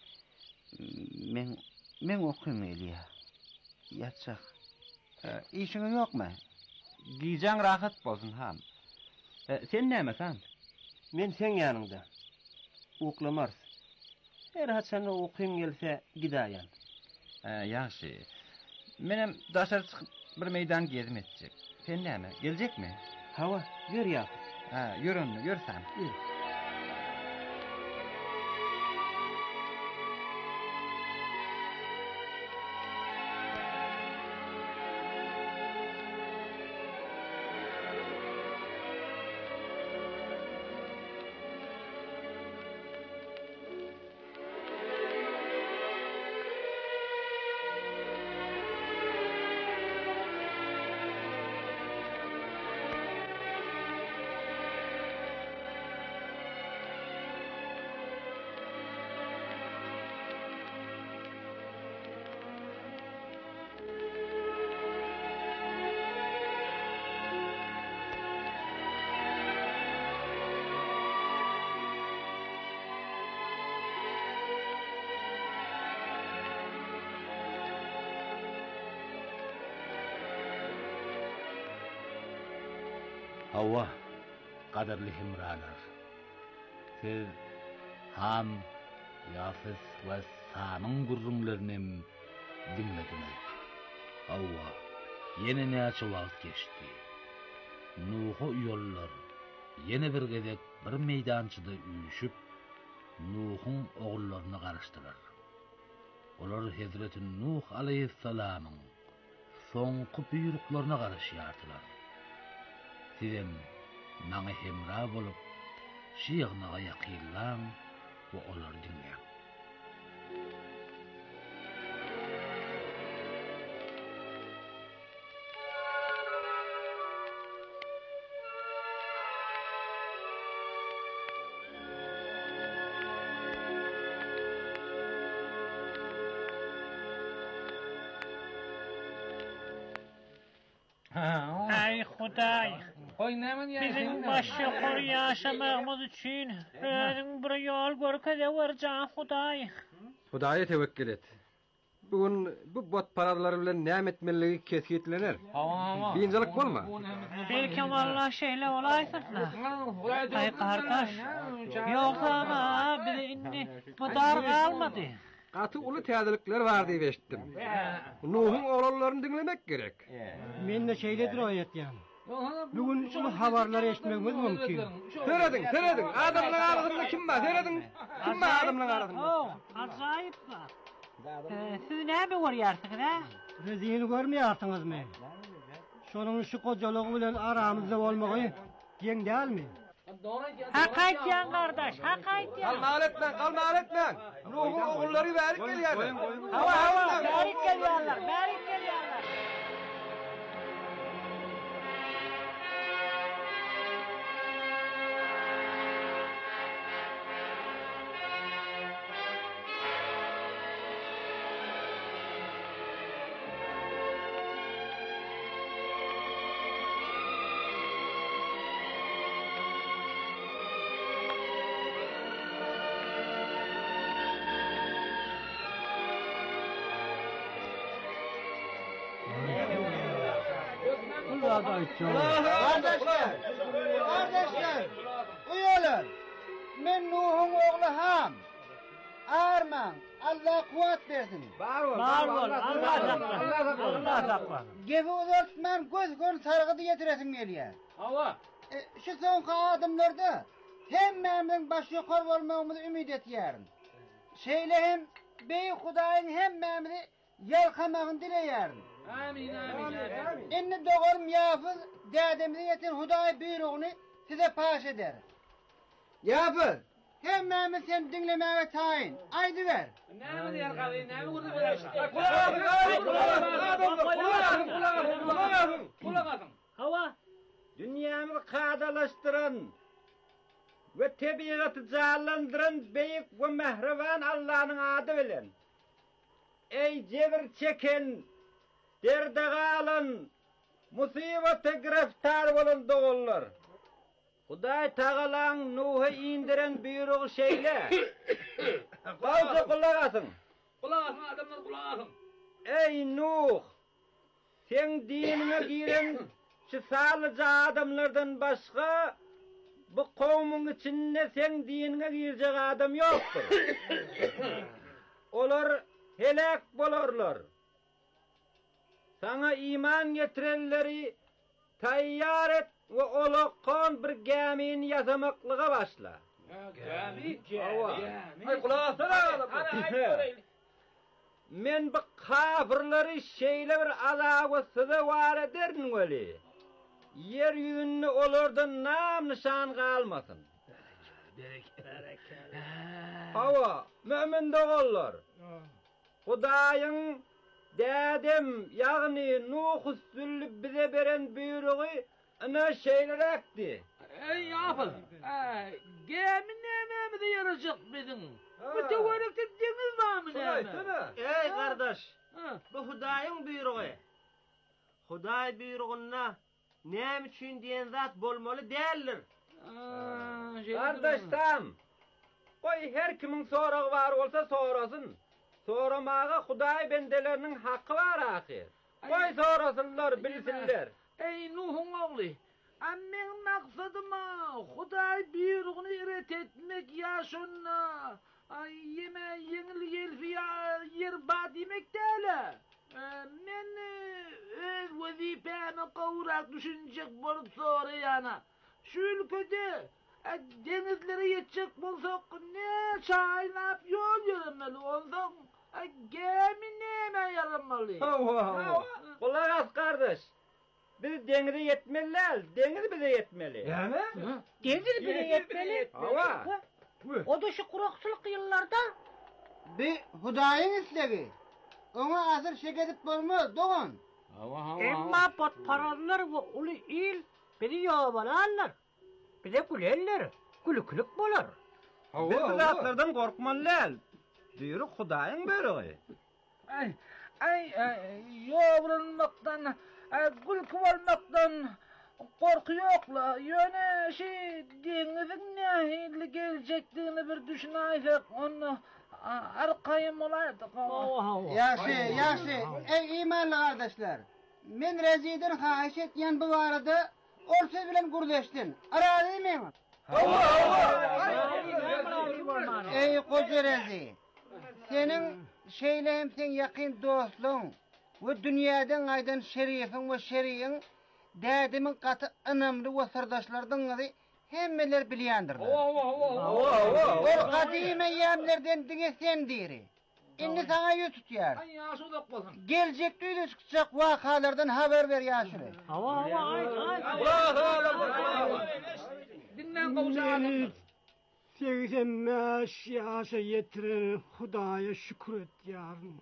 Men okuýmaly. Ýatjak. İşiňiz ýokmy? Gijaň rahat bolsun ham. Sen näme Sam? Men sen ýanynda. Uklamars. Her haçan okuýum gelse gidaýan. Ýaşy. Menem daşar çykyp bir meýdan gezip etjek. Sen näme? Geljekmi? Hawa, ýör ýa. Ýör Sam. Hawa, kadarlı himralar. Siz Ham, Yafis ve Sam'ın gurrunlarını dinlediniz. Hawa, yine ne açıvaz geçti. Nuh'u yollar, yine bir gedek bir meydançıda üyüşüp, Nuh'un oğullarını karıştırar. Olar Hazreti Nuh aleyhisselamın soňky buyruklarına garaşýardylar. Sizem maňa hemra bolup, şiýagnaga ýakynlan we olar dinleýän. Ay Hudaý, bizim başşakyr ýaşamagymyz üçin özüň bir ýol görkezip berjäň Hudaý. Hudaýa tewekkül et. Bugün bu bot paralar bilen näme etmeligi kesgitlener. Biňjelik bolma. Belki Allah şeýle bolaýsynlar. Ay kardeş, ýoksa bizi inni mudar galmady. Gaty uly täzelikler bar diýip eşitdim. Nuh'un oğlanlaryny dinlemek gerek. Men de şeýledir aýatýan. Bugün şu habarlary eşitmegimiz mümkin. Seredin. Adamlaryň arasynda kim bar? Seredin. Kim bar adamlaryň arasynda? Ajaýyp bar. Siz näme görýärsiňiz, ha? Rezini görmeýärsiňizmi? Şonuň şu kojalygy bilen aramyzda bolmagy ýeň dälmi? Hak aýtýan kardeş, hak aýtýan. Kalma etme. Nuh'un oğulları bärik gelýärler. Hawa, bärik gelýärler. Kardeşler, uyanın. Men Nuh'un oğlu Ham. Arman, Allah kuvvet versin. Bar ol, Allah saklasın. Gebi uzatman göz sargıdı getiresim gelýär. Hawa, Şu soňky adımlarda hemmemiň baş ýokary bolmagymyzy ümid etýärim. Şeýle hem beý Hudaýyň hemmemizi ýalkamagyny dileýärim. amin. Inni doğarım Yafız, dədemizi yetir Hudaý buyruğunu size paş eder. Yafız, hemmemiz sen dinlemäge taýin. Aýdy ber. Näme diýär galy, näme gurdy berýärsiň? Kulağım. Hawa, Dünyamı kadalaştıran ve tebiatı canlandıran büyük ve mehriban Allah'ın adı bilen. Ey cebir çeken, derdege alın, musibete giriftar bolun doğullar. Hudaý Tağalan Nuh'u indiren buyruğu şeyle. Kalsa kulak asın. Adamlar kulak asın. Ey Nuh, sen dinine giren şu salıca adamlardan başka bu kavmin içinde sen dinine girecek adam yoktur. Olar helak bolarlar. Sana iman getirenleri tayyar et ve olakkan bir gemin yazamaklığa başla. Gemi? Ay kulağa asana. Men bu kafirleri şeyle bir azabı var ederin öyle. Yeryüzünde olardan nam nişan kalmasın. Hava, mümin doğullar. Hudaýyň dädem, ýagny Nuh üstünlük bize beren buyruğu ana şeylerekdi. Ey yapıl. Gemi näme diýerjek biziň? Bu tewerekde deniz barmy näme? Ey kardeş, bu Hudaýyň buyruğu. Hudaý buyruğuna näme üçin diýen zat bolmaly däldir. Kardeşim, koy her kimin soragy bar bolsa sorasın. Soramaga Hudaý bendeleriniň haqqy bar ahir. Koy sorasınlar, bilsinler. Ey Nuh'un oğlu, Ammen maksadıma Hudaý buyrugyny iret etmek ýaşonna. Ay yeme yeňil gelfi yer ba demek däle. Men öz wezipämi gowrak düşünjek bolup sonra ýana. Şu ülkede denizlere yetecek bolsak ne çaýlap ýol ýürmeli olsak gemi näme ýaramaly? Kulak as kardeş. Biz denize yetmeliler, deniz bize yetmeli. Yani? Deniz bize yetmeli. Hava. O da şu kurakçılık yıllarda. Bir Hudaýyň islegi. Ona azır şek edip bolmaz, doğan. Emma pot paralar ve ulu il beni yabalarlar. Bir de gülerler. Gülüklük bolar. Biz zatlardan korkmalylar. Diýür Hudaýyň böreği. Ay yoğrulmaktan, gülkü olmaktan korku yokla. Yöne denizin nehirli gelecektiğini bir düşünaysak onu arkayım olaydık. Yaşy, ey imanly kardeşler. Men reziden haýyş etýän bu barada orsa bilen gurdeşdin. Arazy men. Ey goja rezi. Senin şeylem sen yakın dostluğun ve dünyadan aydan şerifin ve şeriyin dädimin katı anamlı ve sırdaşlardan adı hemmeler bilýändirler. O kadim eýýamlerden diňe sen diri. Indi sana ýüz tutýar. Geljekde ýüz tutjak wakalardan haber ber ýaşyry. Dinlen gowşaly. 85 yaşa yetiren Hudaýa şükür etýärin.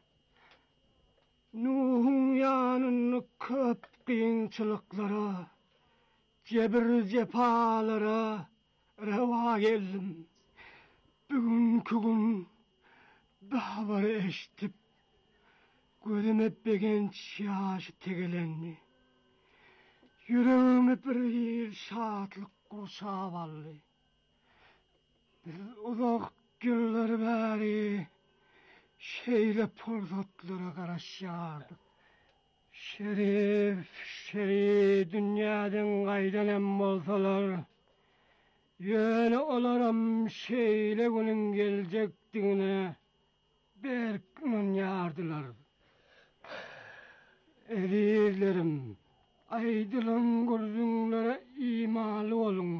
Nuhun ýanyny köp kynçylyklara, jebir jepalara rewa geldim. Bugünkü gün bu habary eşitip gözüme begenç ýaşy tegelenmi. Yüreğime bir şatlyk gursap aldy. Biz uzak yıllar beri şeyle porzatlara garaşýardyk. Şerif dünýäden gaýdan hem bolsalar, ýöne olaram şeyle günün geljekdigine berk ynanýardylar. Ellerim, aýdylan gözüňlere imanly bolun.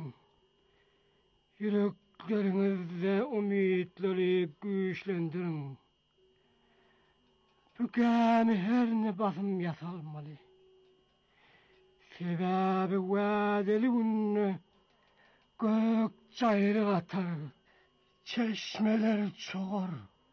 Yüreklerinizde umidleri güýçlendirin. Bu gämi her ne basym ýasalmaly. Sebäbi wädeli günne gök çaýry atar, çeşmeler çoğar,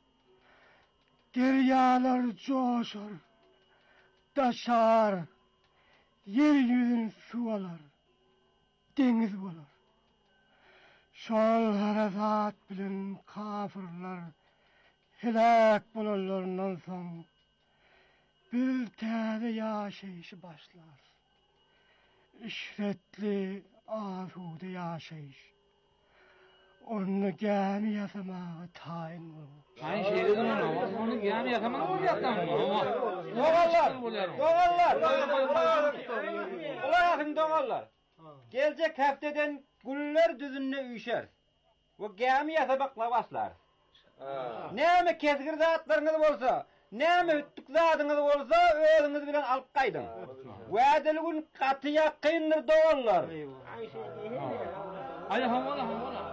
deryalar coşar, taşar, yer yüzünü su alar, deniz bolar. Şol harazat bilen kafirler helak bolarlaryndan soň bir täze ýaşaýyşy başlar. İşretli, asude ýaşaýyş. Onu gämi ýasamagy taýin bolur. Ay şeýle onu gämi ýasamagy bolýardan. Dogallar. Gelecek hafteden güller düzünne üýşer. O gämi ýasabakla başlar. Näme kezgir zatlaryňyz bolsa, näme hüttük zadyňyz bolsa, özüňiz bilen alyp gaýdyň. Wädeli gün gaty ýakyndyr dogallar. Ay hamala.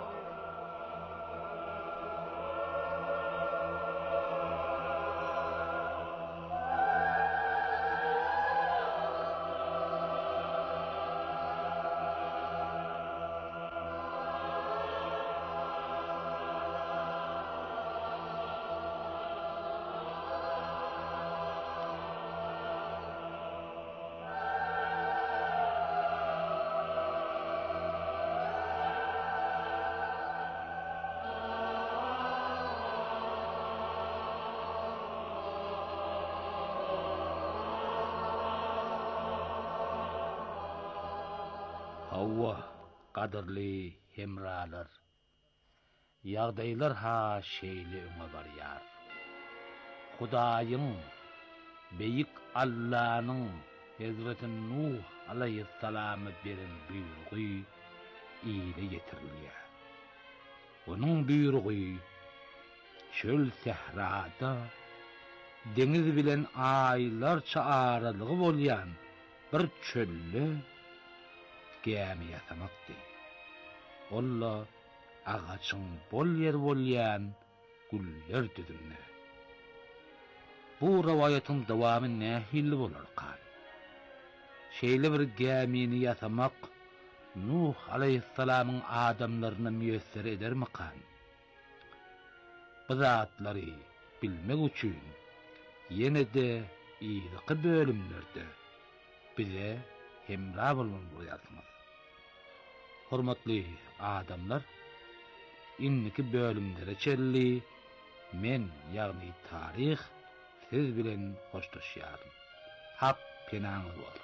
Hawa, kadırly hemralar. Ýagdaýlar ha şeýle öňe barýar. Hudaýyň, beýik Allah'nyň Hazreti Nuh aleyhisselam'a beren buyrugy ýyla getirilýär. Onuň buyrugy çöl sehrada deniz bilen aýlarça aralygy bolýan bir çölle gämi ýasamakdy. Olla agaçyň bol yer bolýan güller düzülne. Bu rawayatyň dawamy nähili bolarkan? Şeýle bir gämini ýasamak Nuh aleyhisselamyň adamlaryna müýesser edermikan? Bu zatlary bilmek üçin ýene-de ýyly bölümlerde bize hemra bolmalysyňyz. Hormatly adamlar, inniki bölümlere çelli men ýagny tarih siz bilen hoşlaşýarym. Hak penaňyz bolsun.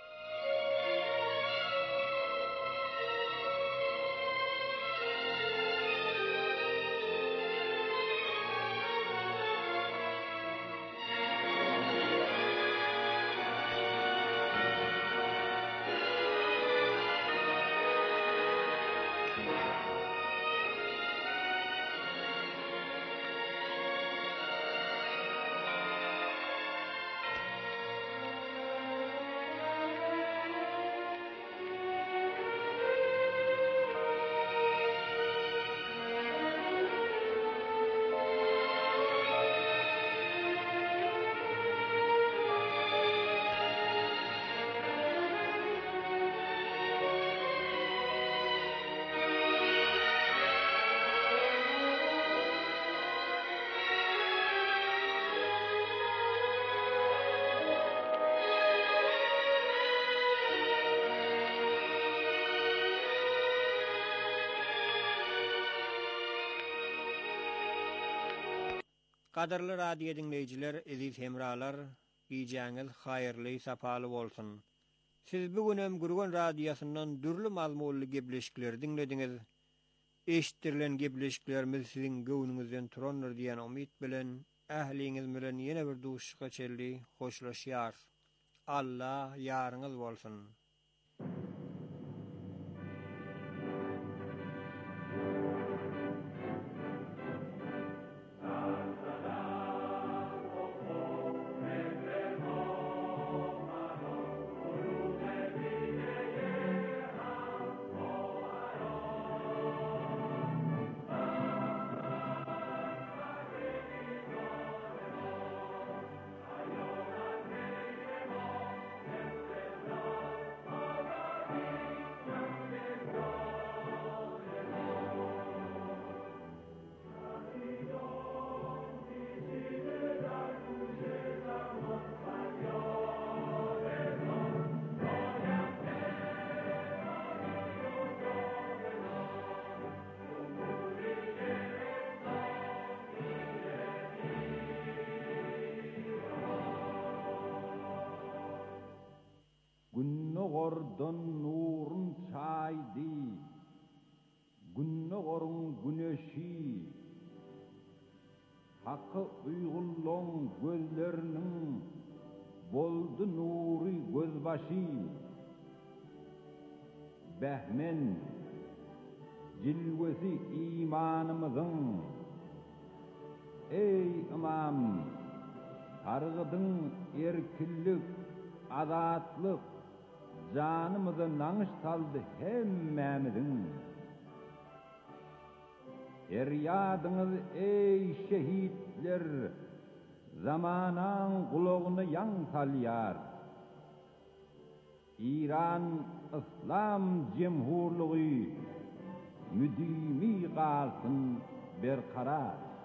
Qadarly radio dinleyijiler, eziz hemralar, giýjäňiz haýyrly, sapaly bolsun. Siz bugünem Gurgun radiosundan dürli mazmunly gepleşikler dinlediňiz. Eşitdirilen gepleşiklerimiz siziň göwnüňizden turandyr diýen umyt bilen ähliňiz bilen ýene bir duşuşga çelli hoşlaşýar. Allah ýaryňyz bolsun. Günnogordan nurun çaydi, günnogorun güneşi, hakkı uygulluğun gözlerinin boldu nuri gözbaşı. Behmen, cilvesi imanımızın, ey imam, targıdın erkillik, azatlık, canımıza nanış saldı hemmemizin. Eryadınız ey şehitler, zamanan kulağını yan salyar. İran İslam Cemhurluğu müdimi kalsın berkarar.